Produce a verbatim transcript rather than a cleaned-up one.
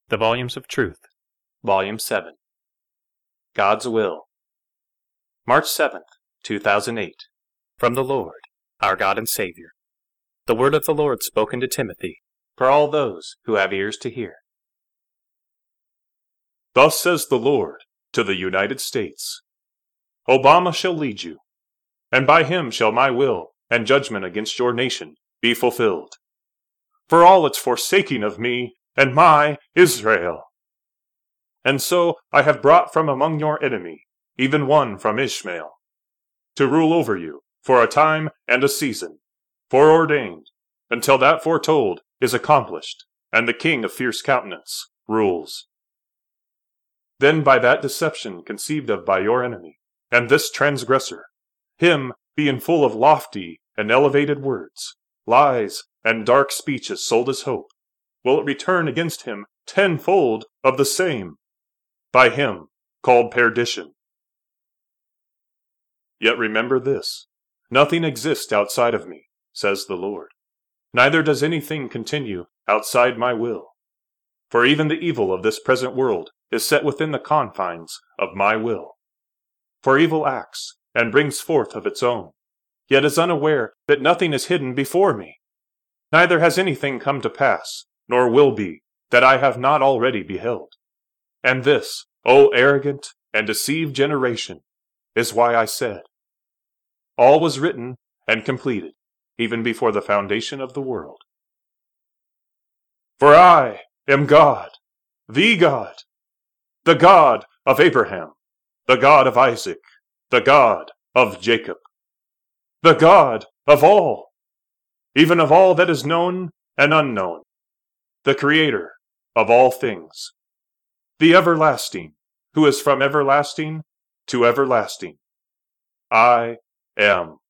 The Volumes of Truth, Volume seven. God's Will. March seventh, two thousand eight. From the Lord, our God and Savior. The word of the Lord spoken to Timothy, for all those who have ears to hear. Thus says the Lord to the United States, Obama shall lead you, and by him shall my will and judgment against your nation be fulfilled. For all its forsaking of me and my Israel. And so I have brought from among your enemy, even one from Ishmael, to rule over you for a time and a season, foreordained, until that foretold is accomplished, and the king of fierce countenance rules. Then by that deception conceived of by your enemy, and this transgressor, him being full of lofty and elevated words, lies, and dark speeches sold as hope, will it return against him tenfold of the same, by him called perdition. Yet remember this, nothing exists outside of me, says the Lord, neither does anything continue outside my will. For even the evil of this present world is set within the confines of my will. For evil acts, and brings forth of its own, yet is unaware that nothing is hidden before me. Neither has anything come to pass, nor will be, that I have not already beheld. And this, O arrogant and deceived generation, is why I said, all was written and completed, even before the foundation of the world. For I am God, the God, the God of Abraham, the God of Isaac, the God of Jacob, the God of all, even of all that is known and unknown, the Creator of all things, the everlasting, who is from everlasting to everlasting. I am.